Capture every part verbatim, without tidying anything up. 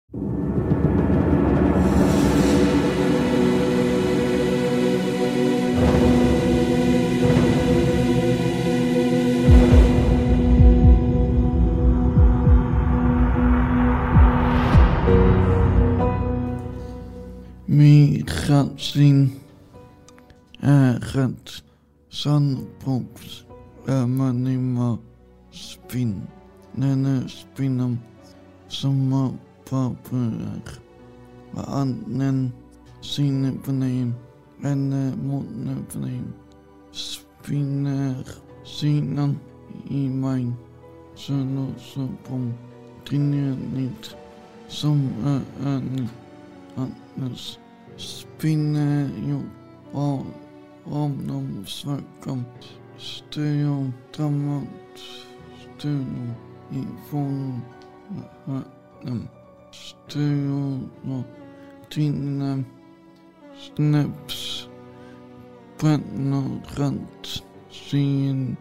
Mi gaat zien, hij gaat zandbox, maar niet meer spin. Nene spinam, zomaar papier. We annen zien beneden, en moeten beneden. Spinner, zien in mijn, zo zo pom, trainer niet, zomaar aan. Anders spinnen jo al om svakam stöd framåt stöd ifrån vatten stöd och dina snaps brännorant sin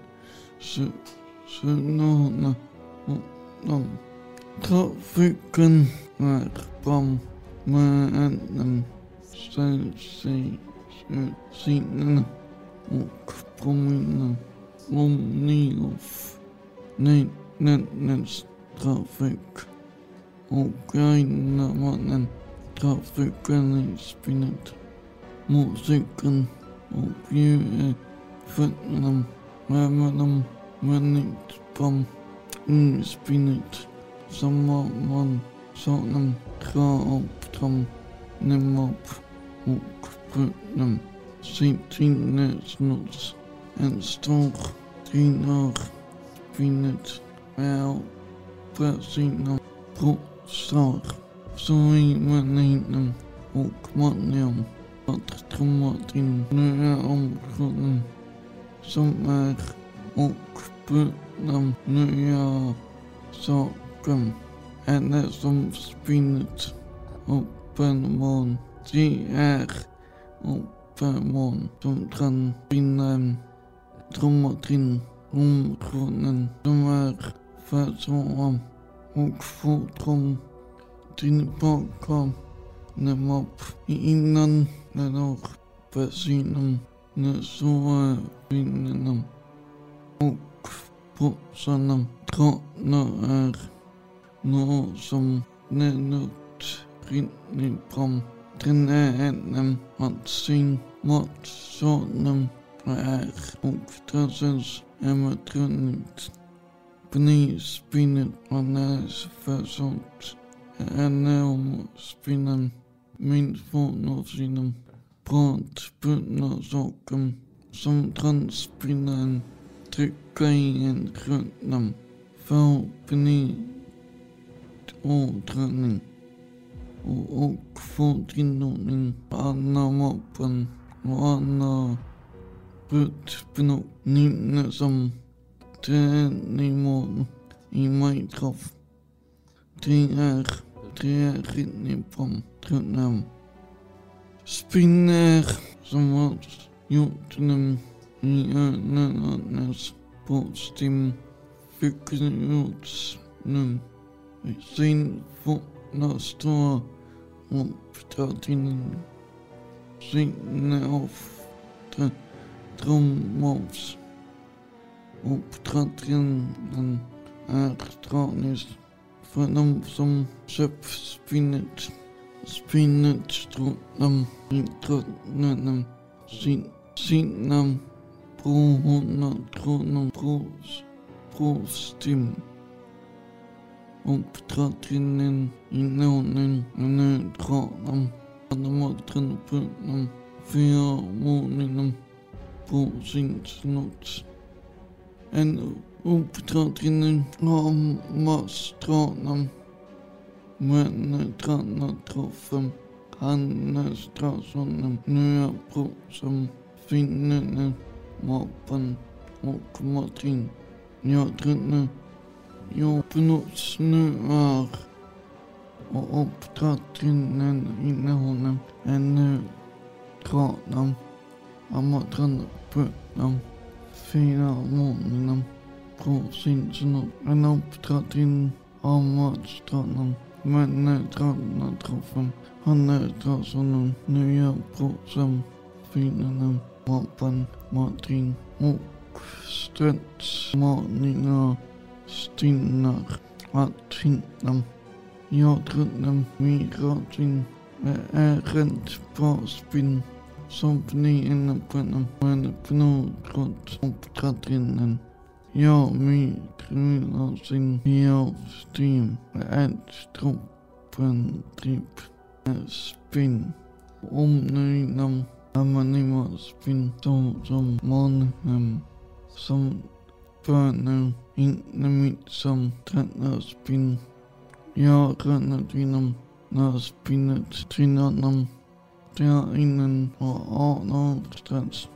synona och de trafiken är bom. Men synen och påminna om Niof, nätnätnäts trafik och grejerna mannen trafiken i spinnet, musiken och ljudet, fötterna, värmen, men inte på inspinnet, som man sådana krav som nämop och brötnem sinne snuts en stor trinor spinnet är precis brostar så i mannen och mannen att trummat in nya områden som är och brötnem nya saker. Henne som spinnet öppen mån, det är öppen mån som kan spinna trummatrin områden som är försvåra och fotrum tillbaka nämop innan den har besinnen när så finnen och påsarna tröttna är nå som nenut rinni prom tränänen att sin mat sådana är och trassens emetronit pnispinnet och näs försånt ännu om spinnen min från av sina pratbundna saker som transpinnen trycka i en kröntnam för pni åträning och, och få tillordning Anna moppen och Anna brutbnå ninne som träning i Minecraft. Det är det är rinni prom trötnam spinner som har gjort dem i ögonen på stim fick gjorts nu. Sin fotna står uppdragningen sinne av drömmåls uppdragningen är traniskt för de som köpt spinnet spinnet strålar i tröttnaden sin sina brohorna trådna bros brostim uppdragningen i nånen och nödtranan hade matren på dem fyra månader på sin snott. En uppdragningen av matstranan men tranan troffen Hannes trasan nya bro som finnene mappen och Martin. Jag tror jag på något snöar och uppdragningen innehåller en tranan av matren på dem fyra månader på sin snott. En uppdragning av matstranan Men er tretten og tretten. Han er trods nye brug som finerne. Morban, Martin, og Stønt, Morninger, Stinner, Martinam. Jeg drømte Miratin, er rent på spin. Som pnien på dem, men på noget grund optrædenden. Jeg min kriminal sin jeg stim at struppen drip spin. Om nøgnam amanima spin som som morgenhem som børne ikke mit som træner spin. Jeg render dinam når spinnet trinernam. Der innen og ordner stress.